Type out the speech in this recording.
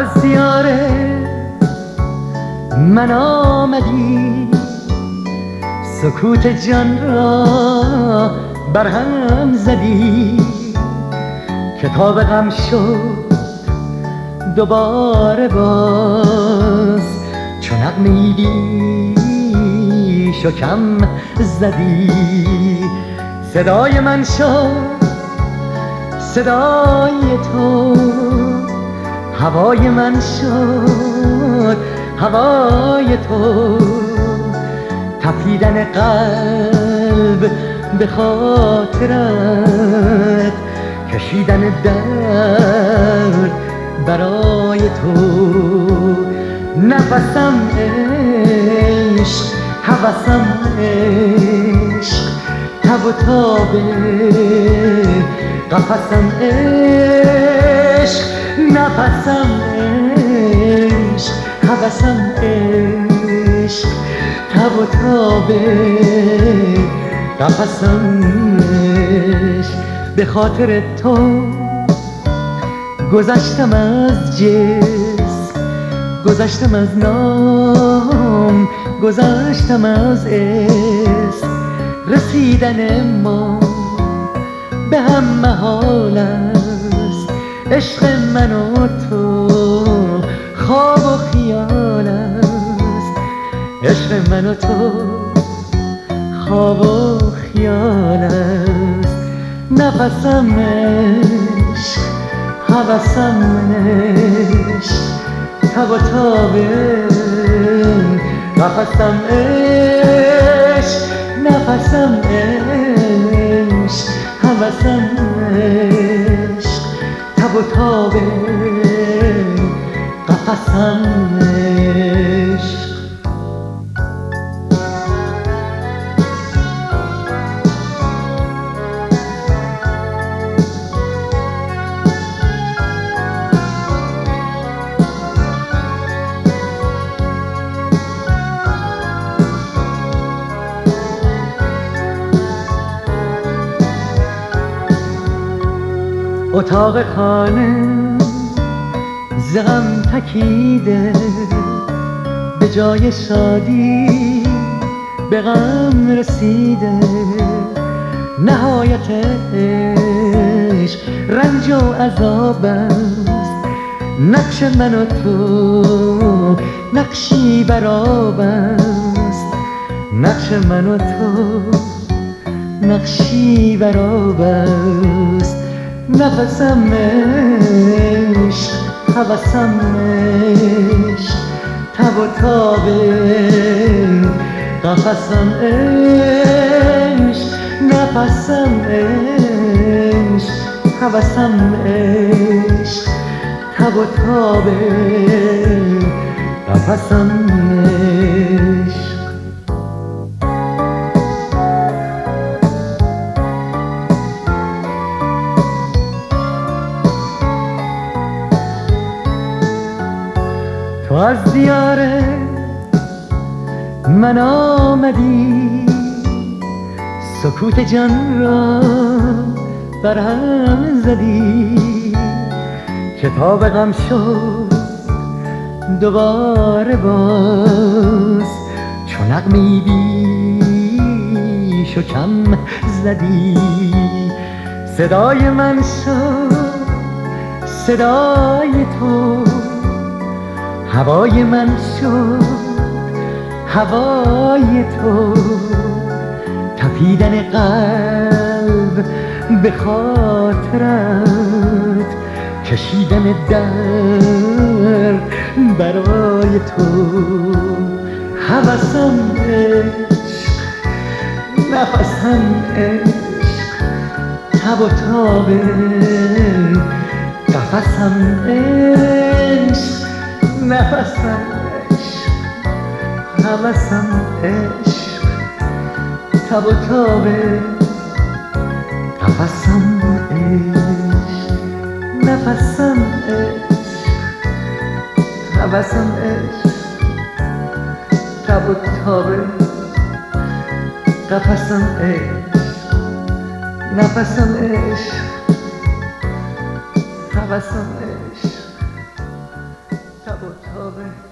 از دیار من آمدی، سکوت جان را برهم زدی. کتاب غم شد دوباره باز، چو نغمه‌ای بیش و کم زدی. صدای من شد صدای تو، هوای من شد هوای تو. تپیدن قلب به خاطرت، کشیدن درد برای تو. نفسم عشق، هوسم عشق، تب و تاب قفسم عشق. نفسم عشق، هوسم عشق، تب و تاب قفسم عشق. به خاطر تو گذشتم از جسم، گذشتم از نام، گذشتم از اسم. رسیدن ما به هم محال است، عشق من و تو خواب و خیال است. عشق من و تو خواب و خیال است. نفسم عشق، هوسم عشق، تب و تاب قفسم عشق. نفسم عشق، هوسم عشق، تب و تاب قفسم عشق. اتاق خانه ز غم تکیده، به جای شادی به غم رسیده. نهایت عشق رنج و عذاب است، نقش من و تو نقشی براب است. نقش من و تو نقشی براب است. نفسم عشق، هوسم عشق، تب و تاب قفسم عشق. نفسم عشق، هوسم عشق، تب و تاب قفسم عشق. تو از دیار من آمدی، سکوت جان را برهم زدی. کتاب غم شد دوباره باز، چو نغمه‌ای بیش و کم زدی. صدای من شد صدای تو، هوای من شد هوای تو. تپیدن قلب به خاطرت، کشیدن درد برای تو. هوسم عشق، نفسم عشق، تب و تاب قفسم عشق. نفسم عشق، هوسم عشق، تب و تاب قفسم عشق. نفسم عشق، هوسم عشق، تب و تاب قفسم عشق. نفسم عشق، هوسم عشق، اتاق